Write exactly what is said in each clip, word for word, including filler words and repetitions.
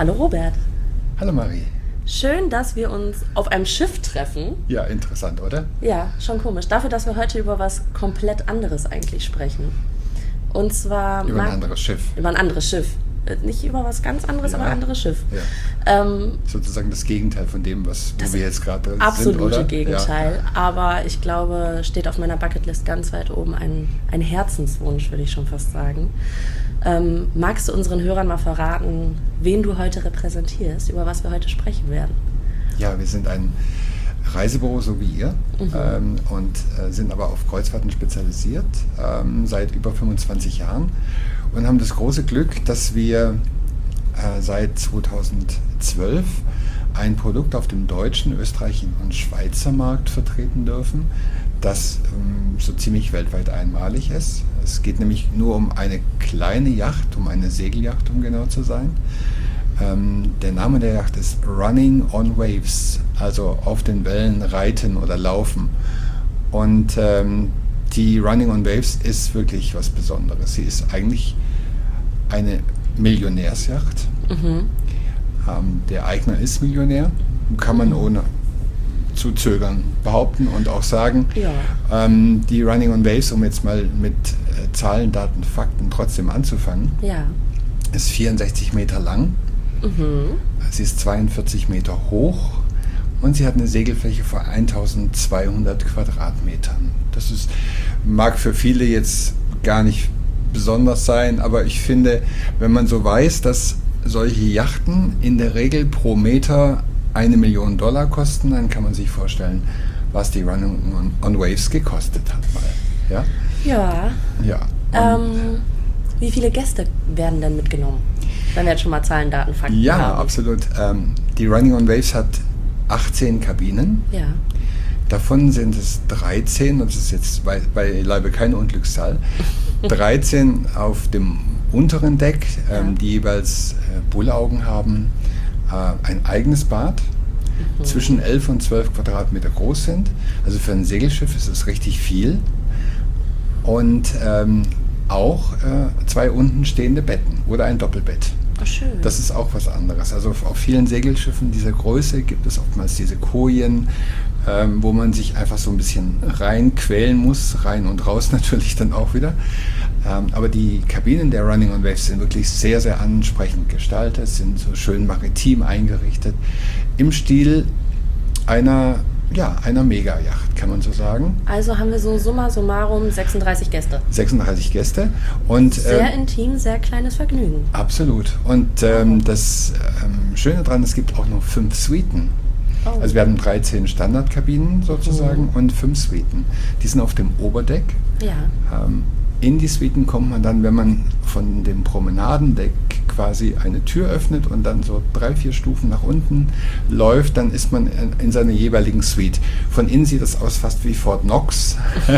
Hallo Robert. Hallo Marie. Schön, dass wir uns auf einem Schiff treffen. Ja, interessant, oder? Ja, schon komisch. Dafür, dass wir heute über was komplett anderes eigentlich sprechen. Und zwar... Über ein anderes Schiff. Über ein anderes Schiff. Nicht über was ganz anderes, Ja. aber ein anderes Schiff. Ja. Ähm, Sozusagen das Gegenteil von dem, was, wo wir jetzt gerade sind, absolute oder? Gegenteil. Ja. Aber ich glaube, steht auf meiner Bucketlist ganz weit oben ein, ein Herzenswunsch, würde ich schon fast sagen. Ähm, magst du unseren Hörern mal verraten, wen du heute repräsentierst, über was wir heute sprechen werden? Ja, wir sind ein Reisebüro, so wie ihr, Mhm. ähm, und äh, sind aber auf Kreuzfahrten spezialisiert, ähm, seit über fünfundzwanzig Jahren und haben das große Glück, dass wir äh, seit zweitausendzwölf ein Produkt auf dem deutschen, österreichischen und Schweizer Markt vertreten dürfen, das ähm, so ziemlich weltweit einmalig ist. Es geht nämlich nur um eine kleine Yacht, um eine Segelyacht, um genau zu sein. Ähm, der Name der Yacht ist Running on Waves, also auf den Wellen reiten oder laufen. Und ähm, die Running on Waves ist wirklich was Besonderes. Sie ist eigentlich eine Millionärsyacht. Mhm. Ähm, der Eigner ist Millionär, kann man ohne zu zögern behaupten und auch sagen. Ja. Ähm, die Running on Waves, um jetzt mal mit äh, Zahlen, Daten, Fakten trotzdem anzufangen, Ja. ist vierundsechzig Meter lang, Mhm. sie ist zweiundvierzig Meter hoch und sie hat eine Segelfläche von eintausendzweihundert Quadratmetern. Das ist, mag für viele jetzt gar nicht besonders sein, aber ich finde, wenn man so weiß, dass solche Yachten in der Regel pro Meter eine Million Dollar kosten, dann kann man sich vorstellen, was die Running on, on Waves gekostet hat. Mal. Ja? Ja. Ja. Und Ähm, wie viele Gäste werden denn mitgenommen? Wenn wir jetzt schon mal Zahlen, Daten, Fakten ja, haben. absolut. Ähm, die Running on Waves hat achtzehn Kabinen. Ja. Davon sind es dreizehn, und das ist jetzt bei, beileibe keine Unglückszahl, dreizehn auf dem unteren Deck, ähm, Ja. die jeweils äh, Bullaugen haben, äh, ein eigenes Bad, Mhm. zwischen elf und zwölf Quadratmeter groß sind. Also für ein Segelschiff ist es richtig viel. Und ähm, auch äh, zwei unten stehende Betten oder ein Doppelbett. Oh, schön. Das ist auch was anderes. Also auf vielen Segelschiffen dieser Größe gibt es oftmals diese Kojen, ähm, wo man sich einfach so ein bisschen reinquälen muss, rein und raus natürlich dann auch wieder. Ähm, aber die Kabinen der Running on Waves sind wirklich sehr, sehr ansprechend gestaltet, sind so schön maritim eingerichtet, im Stil einer, ja, einer Mega-Yacht, kann man so sagen. Also haben wir so summa summarum sechsunddreißig Gäste. sechsunddreißig Gäste. Und, Sehr ähm, intim, sehr kleines Vergnügen. absolut. Und ähm, das ähm, Schöne daran, es gibt auch noch fünf Suiten. Oh. Also wir haben dreizehn Standardkabinen sozusagen Mhm. und fünf Suiten. Die sind auf dem Oberdeck. Ja. Ähm, in die Suiten kommt man dann, wenn man von dem Promenadendeck quasi eine Tür öffnet und dann so drei, vier Stufen nach unten läuft, dann ist man in, in seiner jeweiligen Suite. Von innen sieht das aus fast wie Fort Knox,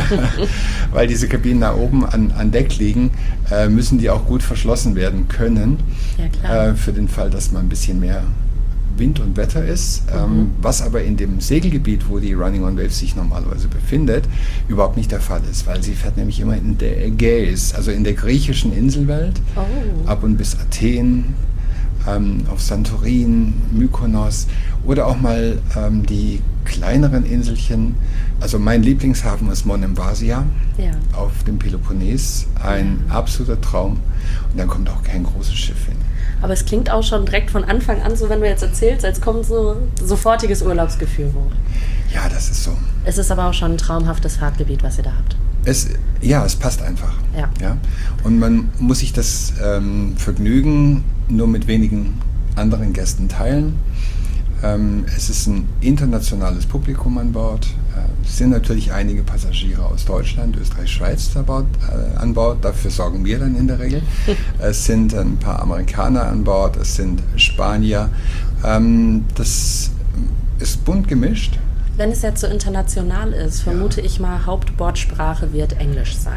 weil diese Kabinen da oben an, an Deck liegen, äh, müssen die auch gut verschlossen werden können, Ja, klar. äh, für den Fall, dass man ein bisschen mehr Wind und Wetter ist, Mhm. ähm, was aber in dem Segelgebiet, wo die Running on Waves sich normalerweise befindet, überhaupt nicht der Fall ist, weil sie fährt nämlich immer in der Ägäis, also in der griechischen Inselwelt, Oh. ab und bis Athen, ähm, auf Santorin, Mykonos oder auch mal ähm, die kleineren Inselchen. Also mein Lieblingshafen ist Monemvasia Ja. auf dem Peloponnes, ein absoluter Traum, und dann kommt auch kein großes Schiff hin. Aber es klingt auch schon direkt von Anfang an, so wenn du jetzt erzählst, als kommt so sofortiges Urlaubsgefühl hoch. Ja, das ist so. Es ist aber auch schon ein traumhaftes Fahrtgebiet, was ihr da habt. Es, ja, es passt einfach. Ja. Ja? Und man muss sich das ähm, Vergnügen nur mit wenigen anderen Gästen teilen. Ähm, es ist ein internationales Publikum an Bord. Äh, es sind natürlich einige Passagiere aus Deutschland, Österreich, Schweiz an Bord, äh, an Bord. Dafür sorgen wir dann in der Regel. Es sind ein paar Amerikaner an Bord, es sind Spanier. Ähm, das ist bunt gemischt. Wenn es jetzt so international ist, vermute ich mal, Hauptbordsprache wird Englisch sein.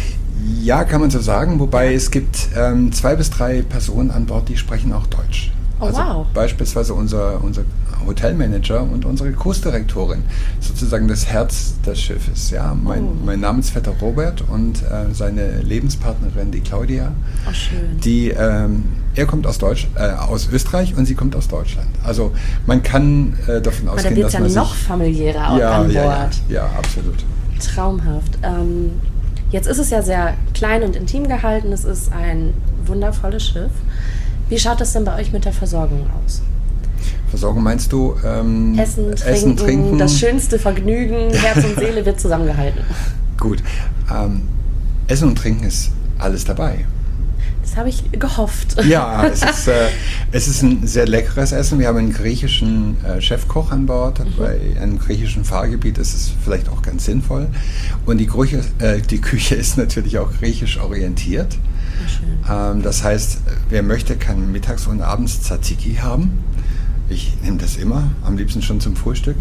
Ja, kann man so sagen, wobei Ja. es gibt ähm, zwei bis drei Personen an Bord, die sprechen auch Deutsch. Oh, also wow. beispielsweise unser, unser Hotelmanager und unsere Kursdirektorin, sozusagen das Herz des Schiffes. Ja, mein, Oh. mein Namensvetter Robert und äh, seine Lebenspartnerin, die Claudia, Oh, schön. die ähm, er kommt aus Deutsch, äh, aus Österreich und sie kommt aus Deutschland. Also man kann äh, davon Aber ausgehen, da dass wird's man ja noch sich, familiärer auch ja, an Bord. ja, ja, ja, absolut. Traumhaft. Ähm, jetzt ist es ja sehr klein und intim gehalten. Es ist ein wundervolles Schiff. Wie schaut es denn bei euch mit der Versorgung aus? Versorgung meinst du? Ähm, Essen, trinken, Essen, trinken, das schönste Vergnügen, Herz und Seele wird zusammengehalten. Gut. Ähm, Essen und Trinken ist alles dabei. Das habe ich gehofft. Ja, es ist, äh, es ist ein sehr leckeres Essen. Wir haben einen griechischen äh, Chefkoch an Bord. Mhm. Bei einem griechischen Fahrgebiet ist es vielleicht auch ganz sinnvoll. Und die, Grüche, äh, die Küche ist natürlich auch griechisch orientiert. Ähm, das heißt, wer möchte, kann mittags und abends Tzatziki haben. Ich nehme das immer, am liebsten schon zum Frühstück.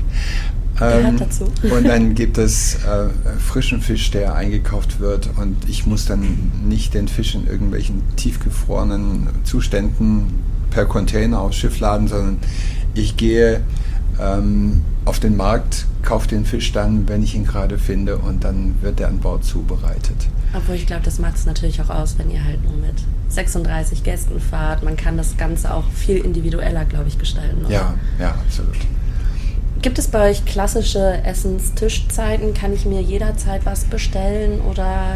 Ähm, dazu. Und dann gibt es äh, frischen Fisch, der eingekauft wird, und ich muss dann nicht den Fisch in irgendwelchen tiefgefrorenen Zuständen per Container aufs Schiff laden, sondern ich gehe ähm, auf den Markt, kaufe den Fisch dann, wenn ich ihn gerade finde, und dann wird er an Bord zubereitet. Obwohl ich glaube, das macht es natürlich auch aus, wenn ihr halt nur mit sechsunddreißig Gästen fahrt. Man kann das Ganze auch viel individueller, glaube ich, gestalten. Oder? Ja, ja, absolut. Gibt es bei euch klassische Essenstischzeiten? Kann ich mir jederzeit was bestellen oder?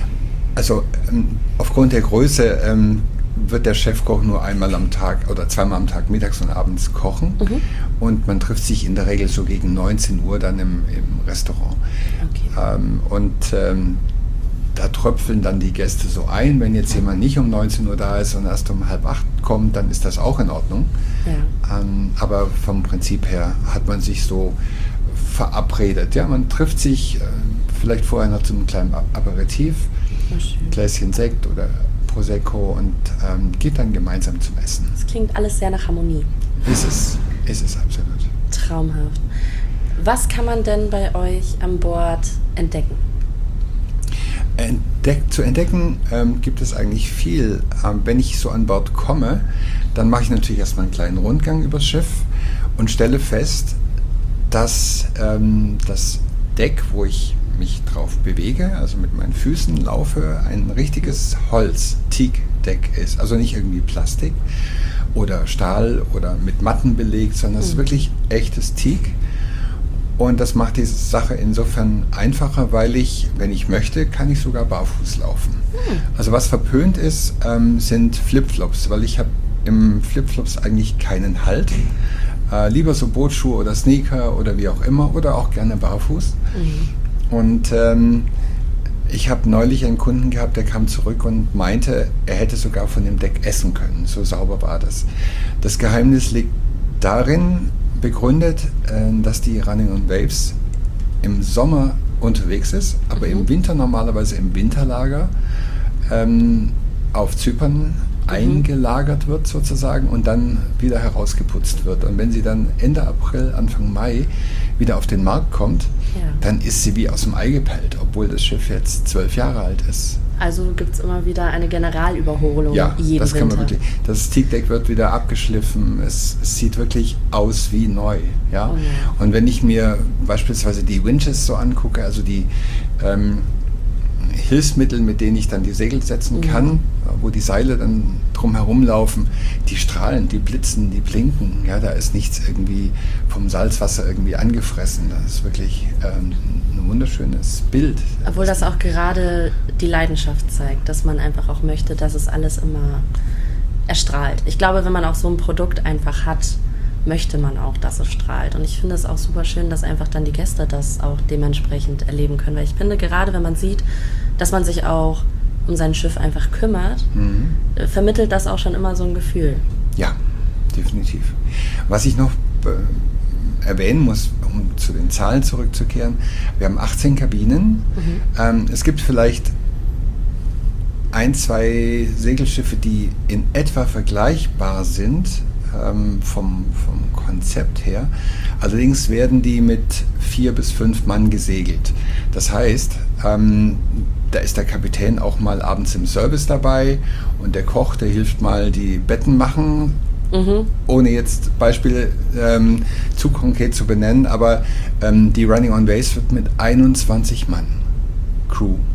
Also ähm, aufgrund der Größe ähm, wird der Chefkoch nur einmal am Tag oder zweimal am Tag mittags und abends kochen. Mhm. Und man trifft sich in der Regel so gegen neunzehn Uhr dann im, im Restaurant. Okay. Ähm, und ähm, da tröpfeln dann die Gäste so ein. Wenn jetzt jemand nicht um neunzehn Uhr da ist und erst um halb acht kommt, dann ist das auch in Ordnung. Ja. Ähm, aber vom Prinzip her hat man sich so verabredet. Ja, man trifft sich äh, vielleicht vorher noch zum kleinen Aperitif, ein Gläschen Sekt oder Prosecco, und ähm, geht dann gemeinsam zum Essen. Das klingt alles sehr nach Harmonie. Ist es, ist es absolut. Traumhaft. Was kann man denn bei euch an Bord entdecken? Entdeck, zu entdecken ähm, gibt es eigentlich viel. Ähm, wenn ich so an Bord komme, dann mache ich natürlich erstmal einen kleinen Rundgang übers Schiff und stelle fest, dass ähm, das Deck, wo ich mich drauf bewege, also mit meinen Füßen laufe, ein richtiges Holz-Teak-Deck ist. Also nicht irgendwie Plastik oder Stahl oder mit Matten belegt, sondern es ist wirklich echtes Teak. Und das macht die Sache insofern einfacher, weil ich, wenn ich möchte, kann ich sogar barfuß laufen. Hm. Also was verpönt ist, ähm, sind Flipflops, weil ich habe im Flipflops eigentlich keinen Halt. Äh, lieber so Bootsschuhe oder Sneaker oder wie auch immer, oder auch gerne barfuß. Mhm. Und ähm, ich habe neulich einen Kunden gehabt, der kam zurück und meinte, er hätte sogar von dem Deck essen können. So sauber war das. Das Geheimnis liegt darin, begründet, äh, dass die Running on Waves im Sommer unterwegs ist, aber mhm. im Winter normalerweise im Winterlager ähm, auf Zypern mhm. eingelagert wird sozusagen und dann wieder herausgeputzt wird. Und wenn sie dann Ende April, Anfang Mai wieder auf den Markt kommt, ja. dann ist sie wie aus dem Ei gepellt, obwohl das Schiff jetzt zwölf Jahre alt ist. Also gibt es immer wieder eine Generalüberholung ja, jeden das kann Winter. Man wirklich. Das Teakdeck wird wieder abgeschliffen. Es, es sieht wirklich aus wie neu. Ja? Oh ja. Und wenn ich mir beispielsweise die Winches so angucke, also die ähm, Hilfsmittel, mit denen ich dann die Segel setzen mhm. kann, wo die Seile dann drum herum laufen, die strahlen, die blitzen, die blinken. Ja, da ist nichts irgendwie vom Salzwasser irgendwie angefressen. Das ist wirklich ähm, ein wunderschönes Bild. Obwohl das auch gerade die Leidenschaft zeigt, dass man einfach auch möchte, dass es alles immer erstrahlt. Ich glaube, wenn man auch so ein Produkt einfach hat, möchte man auch, dass es strahlt. Und ich finde es auch super schön, dass einfach dann die Gäste das auch dementsprechend erleben können. Weil ich finde, gerade wenn man sieht, dass man sich auch um sein Schiff einfach kümmert, mhm. vermittelt das auch schon immer so ein Gefühl. Ja, definitiv. Was ich noch äh, erwähnen muss, um zu den Zahlen zurückzukehren, wir haben achtzehn Kabinen. Mhm. Ähm, es gibt vielleicht ein, zwei Segelschiffe, die in etwa vergleichbar sind, ähm, vom, vom Konzept her. Allerdings werden die mit vier bis fünf Mann gesegelt. Das heißt, ähm, da ist der Kapitän auch mal abends im Service dabei und der Koch, der hilft mal die Betten machen, mhm. ohne jetzt Beispiele ähm, zu konkret zu benennen, aber ähm, die Running on Waves wird mit einundzwanzig Mann Crew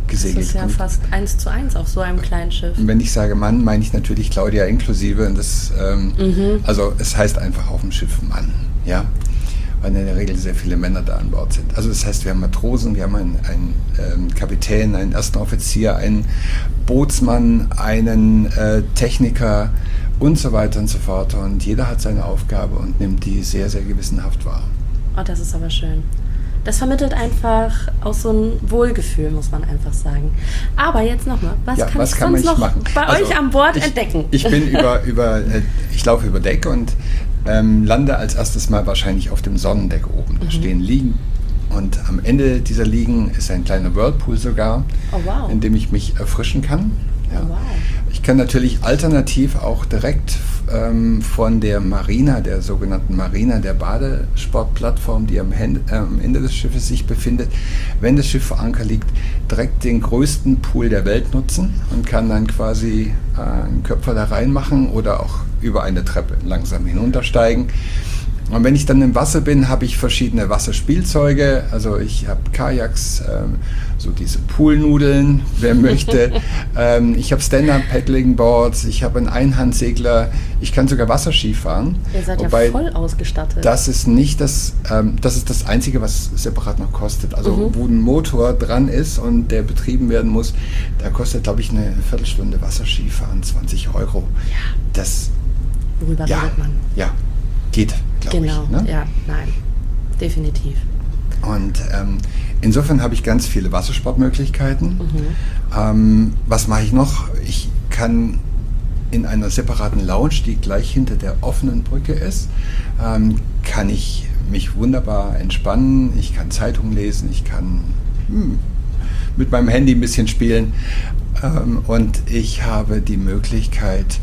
gesegelt. Das ist ja Und fast eins zu eins auf so einem kleinen Schiff. wenn ich sage Mann, meine ich natürlich Claudia inklusive. Und das, ähm, mhm. Also es heißt einfach auf dem Schiff Mann, ja, weil in der Regel sehr viele Männer da an Bord sind. Also das heißt, wir haben Matrosen, wir haben einen, einen ähm, Kapitän, einen ersten Offizier, einen Bootsmann, einen äh, Techniker und so weiter und so fort. Und jeder hat seine Aufgabe und nimmt die sehr, sehr gewissenhaft wahr. Oh, das ist aber schön. Das vermittelt einfach auch so ein Wohlgefühl, muss man einfach sagen. Aber jetzt nochmal, was ja, kann was ich kann sonst noch machen? bei also, euch an Bord ich, entdecken? Ich bin über, über äh, ich laufe über Deck und ähm, lande als erstes mal wahrscheinlich auf dem Sonnendeck oben. Da mhm. stehen Liegen und am Ende dieser Liegen ist ein kleiner Whirlpool sogar, oh, wow. in dem ich mich erfrischen kann. Ja. Oh, wow. Ich kann natürlich alternativ auch direkt ähm, von der Marina, der sogenannten Marina, der Badesportplattform, die am, Hand, äh, am Ende des Schiffes sich befindet, wenn das Schiff vor Anker liegt, direkt den größten Pool der Welt nutzen und kann dann quasi äh, einen Köpfer da reinmachen oder auch über eine Treppe langsam hinuntersteigen. Und wenn ich dann im Wasser bin, habe ich verschiedene Wasserspielzeuge. Also ich habe Kajaks, ähm, so diese Poolnudeln, wer möchte. ähm, ich habe Stand-Up-Paddling-Boards, ich habe einen Einhandsegler. Ich kann sogar Wasserski fahren. Ihr seid Wobei ja voll ausgestattet. Das ist nicht das, ähm, das ist das Einzige, was separat noch kostet. Also mhm. wo ein Motor dran ist und der betrieben werden muss, da kostet, glaube ich, eine Viertelstunde Wasserskifahren zwanzig Euro. Ja. Das, Worüber ja, redet man? Ja, geht. Genau, ich, ne? ja, nein, definitiv. Und ähm, insofern habe ich ganz viele Wassersportmöglichkeiten. Mhm. Ähm, was mache ich noch? Ich kann in einer separaten Lounge, die gleich hinter der offenen Brücke ist, ähm, kann ich mich wunderbar entspannen. Ich kann Zeitung lesen, ich kann hm, mit meinem Handy ein bisschen spielen. Ähm, und ich habe die Möglichkeit,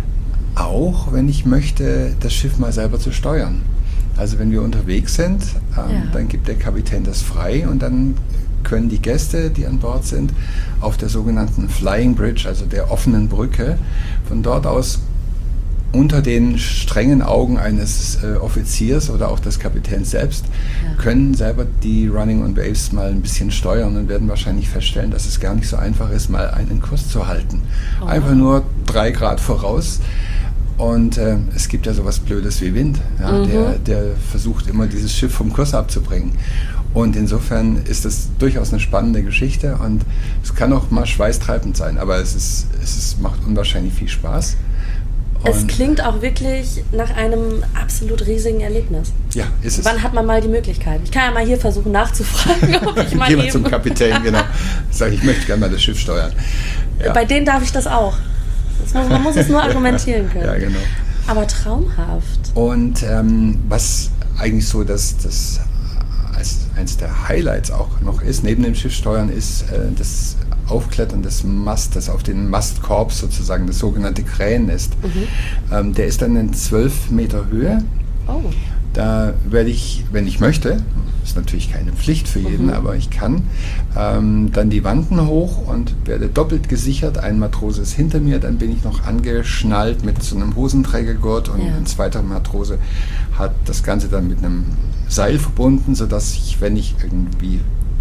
auch, wenn ich möchte, das Schiff mal selber zu steuern. Also wenn wir unterwegs sind, ähm, ja. dann gibt der Kapitän das frei und dann können die Gäste, die an Bord sind, auf der sogenannten Flying Bridge, also der offenen Brücke, von dort aus unter den strengen Augen eines äh, Offiziers oder auch des Kapitäns selbst, ja. können selber die Running on Waves mal ein bisschen steuern und werden wahrscheinlich feststellen, dass es gar nicht so einfach ist, mal einen Kurs zu halten. Oh. Einfach nur drei Grad voraus. Und äh, es gibt ja sowas Blödes wie Wind, ja, mhm. der, der versucht immer dieses Schiff vom Kurs abzubringen. Und insofern ist das durchaus eine spannende Geschichte und es kann auch mal schweißtreibend sein, aber es, ist, es ist, macht unwahrscheinlich viel Spaß. Und es klingt auch wirklich nach einem absolut riesigen Erlebnis. Ja, ist es. Wann hat man mal die Möglichkeit? Ich kann ja mal hier versuchen nachzufragen, ob ich mal Geh mal zum Kapitän, genau. Ich sage, ich möchte gerne mal das Schiff steuern. Ja. Bei denen darf ich das auch. Das muss, man muss es nur argumentieren können. Ja, genau. Aber traumhaft. Und ähm, was eigentlich so das, das als eines der Highlights auch noch ist, neben dem Schiffssteuern, ist äh, das Aufklettern des Mastes auf den Mastkorb sozusagen, das sogenannte Krähennest. Mhm. Ähm, der ist dann in zwölf Meter Höhe. Oh. Da werde ich, wenn ich möchte, ist natürlich keine Pflicht für jeden, mhm. aber ich kann, ähm, dann die Wanten hoch und werde doppelt gesichert. Ein Matrose ist hinter mir, dann bin ich noch angeschnallt mit so einem Hosenträgergurt und ja. ein zweiter Matrose hat das Ganze dann mit einem Seil verbunden, sodass ich, wenn ich irgendwie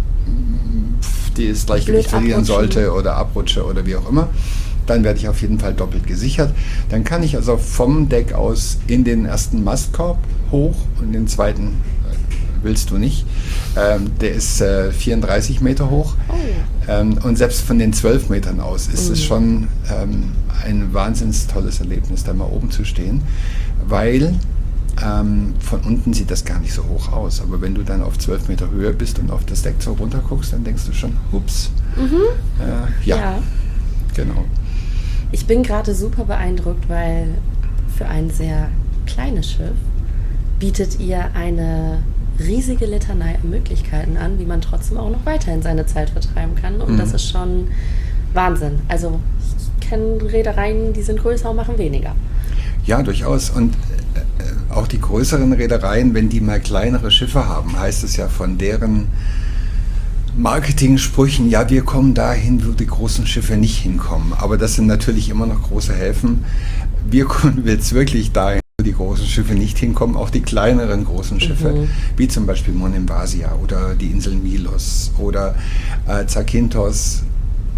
das Gleichgewicht verlieren sollte oder abrutsche oder wie auch immer, dann werde ich auf jeden Fall doppelt gesichert. Dann kann ich also vom Deck aus in den ersten Mastkorb hoch und den zweiten äh, willst du nicht. Ähm, der ist äh, vierunddreißig Meter hoch. Oh. Ähm, und selbst von den zwölf Metern aus ist mhm. es schon ähm, ein wahnsinnig tolles Erlebnis, da mal oben zu stehen, weil ähm, von unten sieht das gar nicht so hoch aus. Aber wenn du dann auf zwölf Meter Höhe bist und auf das Deck so runter guckst, dann denkst du schon, ups. Mhm. Äh, ja, ja, genau. Ich bin gerade super beeindruckt, weil für ein sehr kleines Schiff bietet ihr eine riesige Litanei an Möglichkeiten an, wie man trotzdem auch noch weiterhin seine Zeit vertreiben kann. Und mhm. das ist schon Wahnsinn. Also ich kenne Reedereien, die sind größer und machen weniger. Ja, durchaus. Und äh, auch die größeren Reedereien, wenn die mal kleinere Schiffe haben, heißt es ja von deren Marketing-Sprüchen, ja, wir kommen dahin, wo die großen Schiffe nicht hinkommen. Aber das sind natürlich immer noch große Häfen. Wir kommen jetzt wirklich dahin, wo die großen Schiffe nicht hinkommen, auch die kleineren großen Schiffe, mhm. wie zum Beispiel Monemvasia oder die Insel Milos oder äh, Zakynthos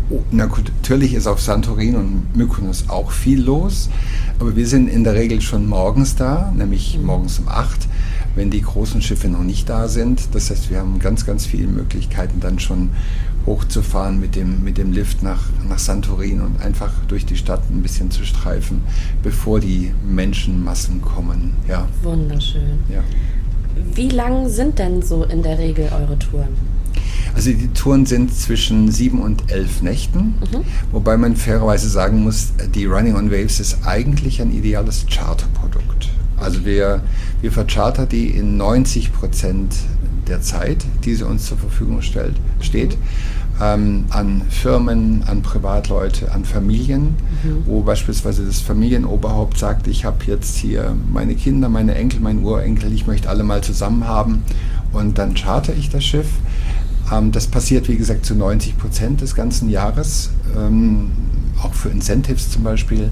Oh, na gut, natürlich ist auf Santorin und Mykonos auch viel los, aber wir sind in der Regel schon morgens da, nämlich mhm. morgens um acht, wenn die großen Schiffe noch nicht da sind. Das heißt, wir haben ganz, ganz viele Möglichkeiten, dann schon hochzufahren mit dem, mit dem Lift nach, nach Santorin und einfach durch die Stadt ein bisschen zu streifen, bevor die Menschenmassen kommen. Ja. Wunderschön. Ja. Wie lang sind denn so in der Regel eure Touren? Also die Touren sind zwischen sieben und elf Nächten, mhm. wobei man fairerweise sagen muss, die Running on Waves ist eigentlich ein ideales Charterprodukt. Also wir, wir verchartern die in neunzig Prozent der Zeit, die sie uns zur Verfügung stellt, steht, mhm. ähm, an Firmen, an Privatleute, an Familien, mhm. wo beispielsweise das Familienoberhaupt sagt, ich habe jetzt hier meine Kinder, meine Enkel, mein Urenkel, ich möchte alle mal zusammen haben und dann charter ich das Schiff. Ähm, das passiert, wie gesagt, zu neunzig Prozent des ganzen Jahres, ähm, auch für Incentives zum Beispiel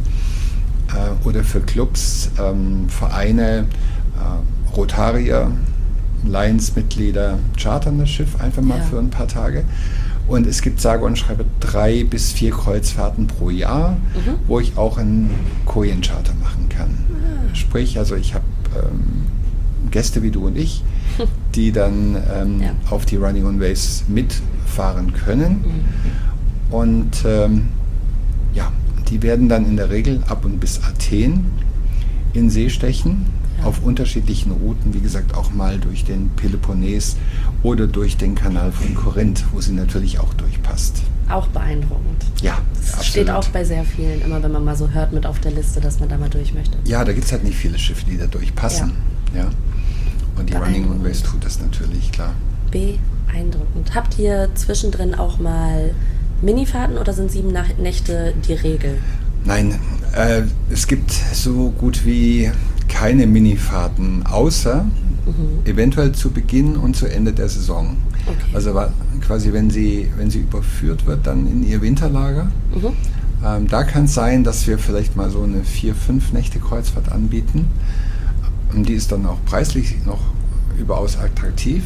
äh, oder für Clubs, ähm, Vereine, äh, Rotarier, Lions-Mitglieder chartern das Schiff einfach mal ja. für ein paar Tage. Und es gibt sage und schreibe drei bis vier Kreuzfahrten pro Jahr, mhm. wo ich auch einen Kojen-Charter machen kann. Ah. Sprich, also ich habe ähm, Gäste wie du und ich, die dann ähm, ja. auf die Running on Waves mitfahren können. Mhm. Und ähm, ja, die werden dann in der Regel ab und bis Athen in See stechen, ja. auf unterschiedlichen Routen, wie gesagt auch mal durch den Peloponnes oder durch den Kanal von Korinth, wo sie natürlich auch durchpasst. Auch beeindruckend. Ja, das absolut. Steht auch bei sehr vielen, immer wenn man mal so hört mit auf der Liste, dass man da mal durch möchte. Ja, da gibt es halt nicht viele Schiffe, die da durchpassen. Ja. Ja. Und die Running on Waves tut das natürlich, klar. Beeindruckend. Habt ihr zwischendrin auch mal Minifahrten oder sind sieben Nächte die Regel? Nein, äh, es gibt so gut wie keine Minifahrten, außer mhm. eventuell zu Beginn und zu Ende der Saison. Okay. Also quasi, wenn sie, wenn sie überführt wird, dann in ihr Winterlager. Mhm. Ähm, da kann es sein, dass wir vielleicht mal so eine vier, fünf Nächte Kreuzfahrt anbieten. Und die ist dann auch preislich noch überaus attraktiv.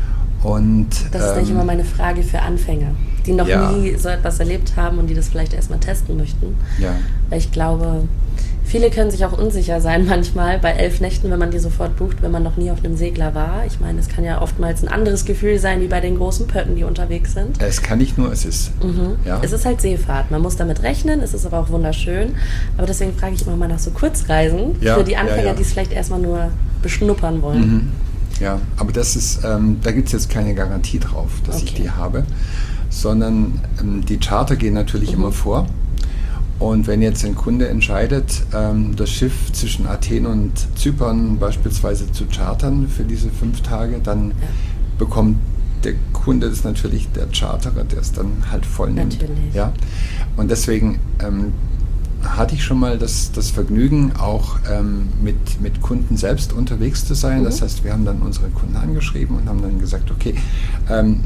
Und, das ist ähm, nicht immer meine Frage für Anfänger, die noch ja. nie so etwas erlebt haben und die das vielleicht erstmal testen möchten. Ja. Weil ich glaube, viele können sich auch unsicher sein manchmal bei elf Nächten, wenn man die sofort bucht, wenn man noch nie auf einem Segler war. Ich meine, es kann ja oftmals ein anderes Gefühl sein, wie bei den großen Pötten, die unterwegs sind. Es kann nicht nur, es ist. Mhm. Ja. Es ist halt Seefahrt. Man muss damit rechnen, es ist aber auch wunderschön. Aber deswegen frage ich immer mal nach so Kurzreisen ja, für die Anfänger, ja, ja. die es vielleicht erstmal nur beschnuppern wollen. Mhm. Ja, aber das ist, ähm, da gibt es jetzt keine Garantie drauf, dass okay. ich die habe, sondern ähm, die Charter gehen natürlich mhm. immer vor. Und wenn jetzt ein Kunde entscheidet, ähm, das Schiff zwischen Athen und Zypern beispielsweise zu chartern für diese fünf Tage, dann ja. bekommt der Kunde das natürlich der Charterer, der es dann halt voll nimmt. Natürlich. Ja? Und deswegen ähm, hatte ich schon mal das, das Vergnügen, auch ähm, mit, mit Kunden selbst unterwegs zu sein. Mhm. Das heißt, wir haben dann unsere Kunden angeschrieben und haben dann gesagt, okay, ähm,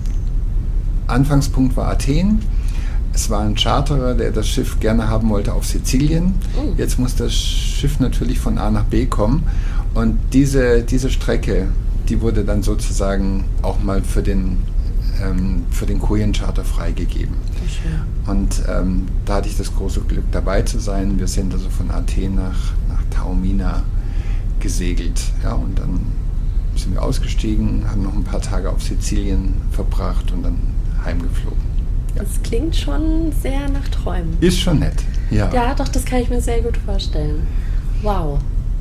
Anfangspunkt war Athen. Es war ein Charterer, der das Schiff gerne haben wollte auf Sizilien. Mhm. Jetzt muss das Schiff natürlich von A nach B kommen. Und diese, diese Strecke, die wurde dann sozusagen auch mal für den ähm, für den Kojen-Charter freigegeben. Und ähm, da hatte ich das große Glück, dabei zu sein. Wir sind also von Athen nach, nach Taormina gesegelt. Ja, und dann sind wir ausgestiegen, haben noch ein paar Tage auf Sizilien verbracht und dann heimgeflogen. Ja. Das klingt schon sehr nach Träumen. Ist schon nett, ja. Ja, doch, das kann ich mir sehr gut vorstellen. Wow.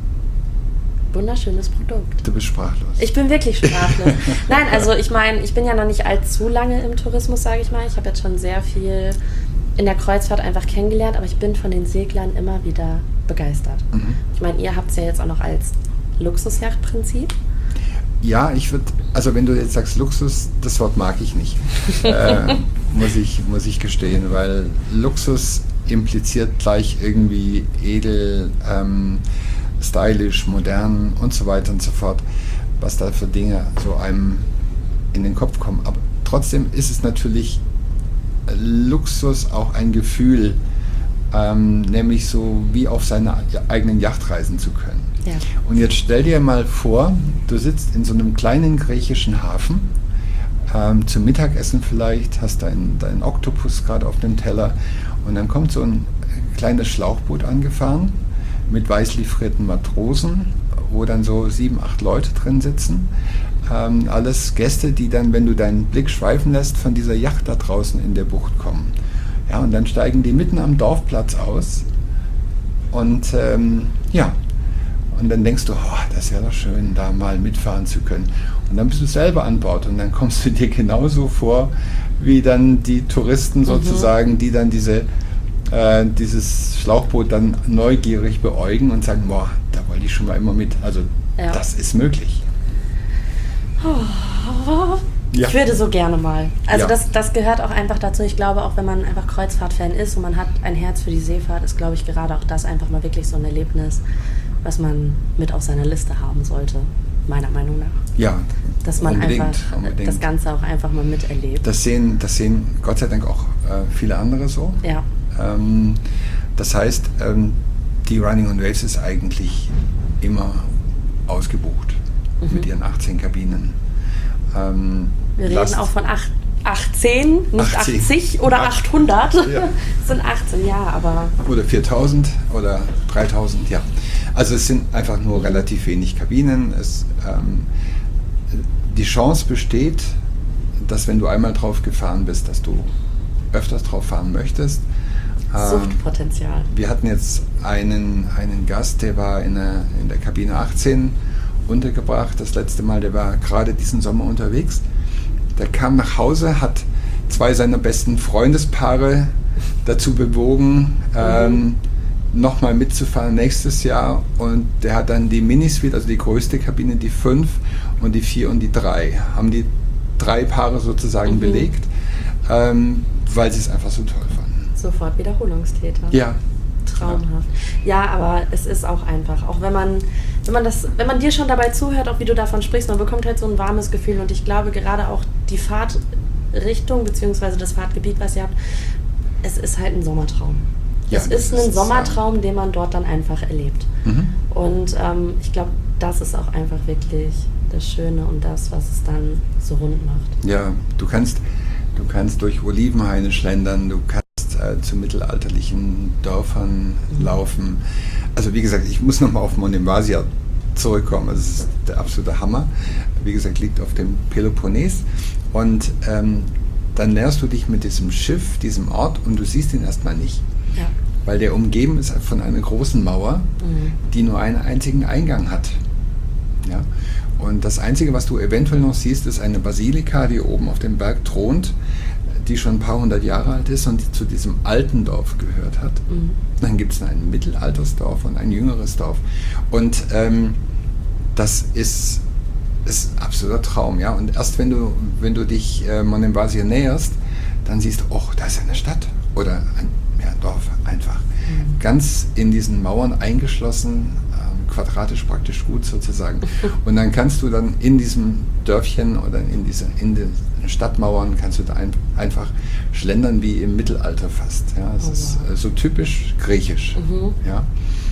Wunderschönes Produkt. Du bist sprachlos. Ich bin wirklich sprachlos. Nein, also ich meine, ich bin ja noch nicht allzu lange im Tourismus, sage ich mal. Ich habe jetzt schon sehr viel in der Kreuzfahrt einfach kennengelernt, aber ich bin von den Seglern immer wieder begeistert. Mhm. Ich meine, ihr habt es ja jetzt auch noch als Luxusjachtprinzip. Ja, ich würde, also wenn du jetzt sagst Luxus, das Wort mag ich nicht, äh, muss ich, muss ich gestehen, weil Luxus impliziert gleich irgendwie edel, ähm, stylisch, modern und so weiter und so fort, was da für Dinge so einem in den Kopf kommen. Aber trotzdem ist es natürlich Luxus auch ein Gefühl, ähm, nämlich so wie auf seine eigenen Yacht reisen zu können. Ja. Und jetzt stell dir mal vor, du sitzt in so einem kleinen griechischen Hafen, ähm, zum Mittagessen vielleicht, hast deinen dein Oktopus gerade auf dem Teller und dann kommt so ein kleines Schlauchboot angefahren mit weiß livrierten Matrosen, wo dann so sieben, acht Leute drin sitzen. Ähm, alles Gäste, die dann, wenn du deinen Blick schweifen lässt, von dieser Yacht da draußen in der Bucht kommen. Ja, und dann steigen die mitten am Dorfplatz aus und ähm, ja, und dann denkst du, oh, das ist ja doch schön, da mal mitfahren zu können. Und dann bist du selber an Bord und dann kommst du dir genauso vor, wie dann die Touristen sozusagen, mhm. die dann diese, äh, dieses Schlauchboot dann neugierig beäugen und sagen, boah, da wollte ich schon mal immer mit. Also ja. Das ist möglich. Oh, ja. Ich würde so gerne mal. Also ja. das, das gehört auch einfach dazu. Ich glaube, auch wenn man einfach Kreuzfahrtfan ist und man hat ein Herz für die Seefahrt, ist, glaube ich, gerade auch das einfach mal wirklich so ein Erlebnis, was man mit auf seiner Liste haben sollte, meiner Meinung nach. Ja, dass man unbedingt, einfach unbedingt. Das Ganze auch einfach mal miterlebt. Das sehen, das sehen Gott sei Dank auch äh, viele andere so. Ja. Ähm, das heißt, ähm, die Running on Waves ist eigentlich immer ausgebucht mhm. mit ihren achtzehn Kabinen. Ähm, Wir reden auch von acht, achtzehn, nicht achtzig, achtzig oder Ach, achthundert. Ja. Es sind achtzehn, ja, aber... Oder viertausend oder dreitausend, ja. Also es sind einfach nur relativ wenig Kabinen. Es, ähm, die Chance besteht, dass wenn du einmal drauf gefahren bist, dass du öfters drauf fahren möchtest. Suchtpotenzial. Ähm, wir hatten jetzt einen, einen Gast, der war in der, in der Kabine achtzehn untergebracht. Das letzte Mal, der war gerade diesen Sommer unterwegs. Der kam nach Hause, hat zwei seiner besten Freundespaare dazu bewogen, mhm. ähm, nochmal mitzufahren nächstes Jahr. Und der hat dann die Mini-Suite, also die größte Kabine, die fünf und die vier und die drei, haben die drei Paare sozusagen mhm. belegt, ähm, weil sie es einfach so toll fanden. Sofort Wiederholungstäter. Ja. Traumhaft. Ja, aber es ist auch einfach, auch wenn man, wenn man das, wenn man dir schon dabei zuhört, auch wie du davon sprichst, man bekommt halt so ein warmes Gefühl und ich glaube gerade auch die Fahrtrichtung bzw. das Fahrtgebiet, was ihr habt, es ist halt ein Sommertraum. Ja, es ist ein Sommertraum, den man dort dann einfach erlebt. Mhm. Und ähm, ich glaube, das ist auch einfach wirklich das Schöne und das, was es dann so rund macht. Ja, du kannst, du kannst durch Olivenhaine schlendern, du kannst zu mittelalterlichen Dörfern mhm. laufen. Also wie gesagt, ich muss nochmal auf Monemvasia zurückkommen. Das ist der absolute Hammer. Wie gesagt, liegt auf dem Peloponnes. Und ähm, dann näherst du dich mit diesem Schiff, diesem Ort, und du siehst ihn erstmal nicht. Ja. Weil der umgeben ist von einer großen Mauer, mhm. die nur einen einzigen Eingang hat. Ja? Und das Einzige, was du eventuell noch siehst, ist eine Basilika, die oben auf dem Berg thront, die schon ein paar hundert Jahre alt ist und die zu diesem alten Dorf gehört hat. Mhm. Dann gibt es ein Mittelaltersdorf und ein jüngeres Dorf. Und ähm, das ist, ist ein absoluter Traum. Ja? Und erst wenn du, wenn du dich äh, Monemvasia näherst, dann siehst du, oh, da ist eine Stadt oder ein, ja, ein Dorf einfach. Mhm. Ganz in diesen Mauern eingeschlossen, ähm, quadratisch praktisch gut sozusagen. Und dann kannst du dann in diesem Dörfchen oder in diese in den Stadtmauern kannst du da ein, einfach schlendern wie im Mittelalter fast. Ja, es oh, ist wow. so typisch griechisch. Mhm. Ja.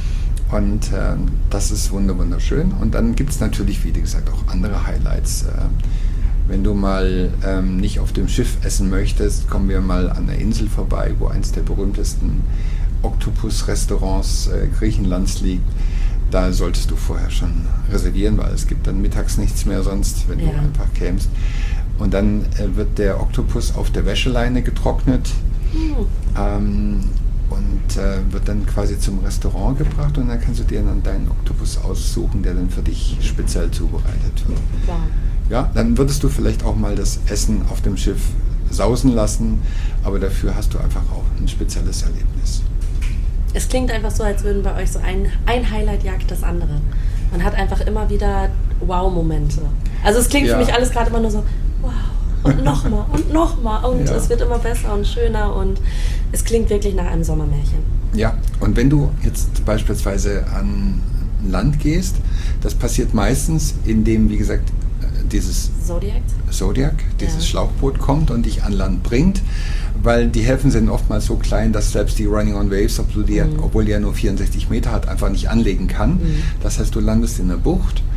Und äh, das ist wunderschön. Und dann gibt es natürlich, wie gesagt, auch andere Highlights. Äh, wenn du mal ähm, nicht auf dem Schiff essen möchtest, kommen wir mal an der Insel vorbei, wo eins der berühmtesten Oktopus-Restaurants äh, Griechenlands liegt. Da solltest du vorher schon reservieren, weil es gibt dann mittags nichts mehr sonst, wenn ja. du einfach kämst. Und dann äh, wird der Oktopus auf der Wäscheleine getrocknet mhm. ähm, und äh, wird dann quasi zum Restaurant gebracht und dann kannst du dir dann deinen Oktopus aussuchen, der dann für dich speziell zubereitet wird. Ja. Ja, dann würdest du vielleicht auch mal das Essen auf dem Schiff sausen lassen, aber dafür hast du einfach auch ein spezielles Erlebnis. Es klingt einfach so, als würden bei euch so ein, ein Highlight jagt das andere. Man hat einfach immer wieder Wow-Momente. Also es klingt ja. für mich alles gerade immer nur so, wow, und nochmal und nochmal und ja. es wird immer besser und schöner und es klingt wirklich nach einem Sommermärchen. Ja, und wenn du jetzt beispielsweise an Land gehst, das passiert meistens, indem, wie gesagt, dieses Zodiac, Zodiac dieses ja. Schlauchboot kommt und dich an Land bringt, weil die Häfen sind oftmals so klein, dass selbst die Running on Waves, obwohl die, mhm. obwohl die ja nur vierundsechzig Meter hat, einfach nicht anlegen kann. Mhm. Das heißt, du landest in der Bucht,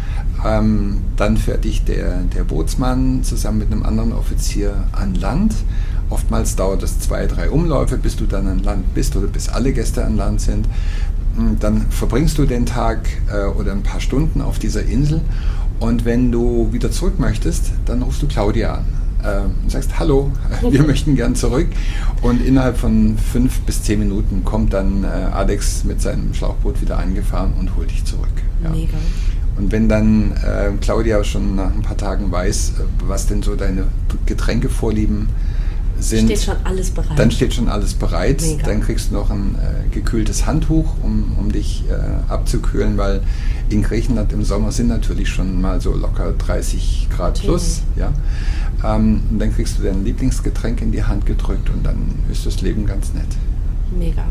Ähm, dann fährt dich der, der Bootsmann zusammen mit einem anderen Offizier an Land. Oftmals dauert es zwei, drei Umläufe, bis du dann an Land bist oder bis alle Gäste an Land sind. Dann verbringst du den Tag äh, oder ein paar Stunden auf dieser Insel und wenn du wieder zurück möchtest, dann rufst du Claudia an äh, und sagst, hallo, wir möchten gern zurück, und innerhalb von fünf bis zehn Minuten kommt dann äh, Alex mit seinem Schlauchboot wieder angefahren und holt dich zurück. Ja. Mega. Und wenn dann äh, Claudia schon nach ein paar Tagen weiß, äh, was denn so deine Getränkevorlieben sind, steht schon alles bereit. Dann steht schon alles bereit. Mega. Dann kriegst du noch ein äh, gekühltes Handtuch, um, um dich äh, abzukühlen, weil in Griechenland im Sommer sind natürlich schon mal so locker dreißig Grad plus. Ja. Ähm, und dann kriegst du dein Lieblingsgetränk in die Hand gedrückt und dann ist das Leben ganz nett. Mega.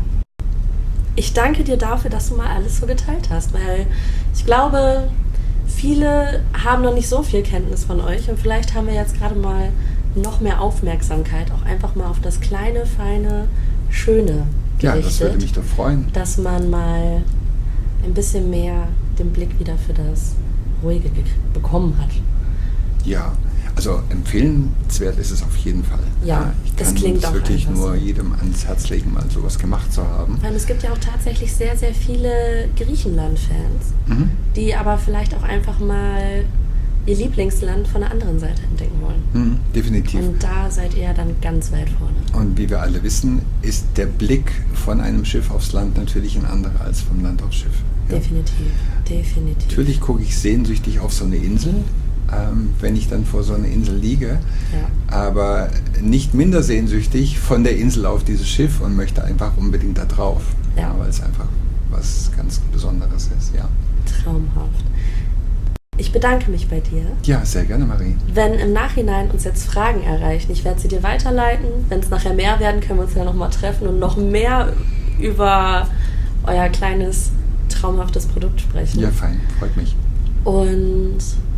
Ich danke dir dafür, dass du mal alles so geteilt hast, weil ich glaube, viele haben noch nicht so viel Kenntnis von euch und vielleicht haben wir jetzt gerade mal noch mehr Aufmerksamkeit auch einfach mal auf das kleine, feine, schöne gerichtet. Ja, das würde mich doch freuen. Dass man mal ein bisschen mehr den Blick wieder für das Ruhige bekommen hat. Ja, also empfehlenswert ist es auf jeden Fall. Ja, ich das kann klingt das auch wirklich einfach nur so. jedem ans Herz legen, mal sowas gemacht zu haben. Weil es gibt ja auch tatsächlich sehr, sehr viele Griechenland-Fans, Mhm. die aber vielleicht auch einfach mal ihr Lieblingsland von der anderen Seite entdecken wollen. Mhm, definitiv. Und da seid ihr dann ganz weit vorne. Und wie wir alle wissen, ist der Blick von einem Schiff aufs Land natürlich ein anderer als vom Land aufs Schiff. Ja. Definitiv, definitiv. Natürlich gucke ich sehnsüchtig auf so eine Insel, ähm, wenn ich dann vor so einer Insel liege, Ja. aber nicht minder sehnsüchtig von der Insel auf dieses Schiff und möchte einfach unbedingt da drauf, Ja. ja, weil es einfach was ganz Besonderes ist. Ja. Traumhaft. Ich bedanke mich bei dir. Ja, sehr gerne, Marie. Wenn im Nachhinein uns jetzt Fragen erreichen, ich werde sie dir weiterleiten. Wenn es nachher mehr werden, können wir uns ja nochmal treffen und noch mehr über euer kleines, traumhaftes Produkt sprechen. Ja, fein, freut mich. Und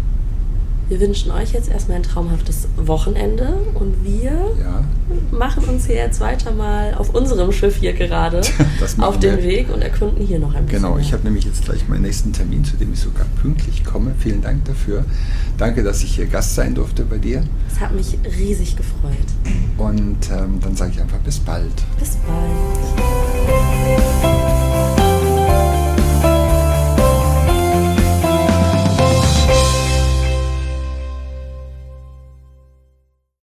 wir wünschen euch jetzt erstmal ein traumhaftes Wochenende und wir Ja. machen uns hier jetzt weiter mal auf unserem Schiff hier gerade Das machen auf den wir. Weg und erkunden hier noch ein bisschen. Genau, ich mehr. habe nämlich jetzt gleich meinen nächsten Termin, zu dem ich sogar pünktlich komme. Vielen Dank dafür. Danke, dass ich hier Gast sein durfte bei dir. Es hat mich riesig gefreut. Und ähm, dann sage ich einfach bis bald. Bis bald.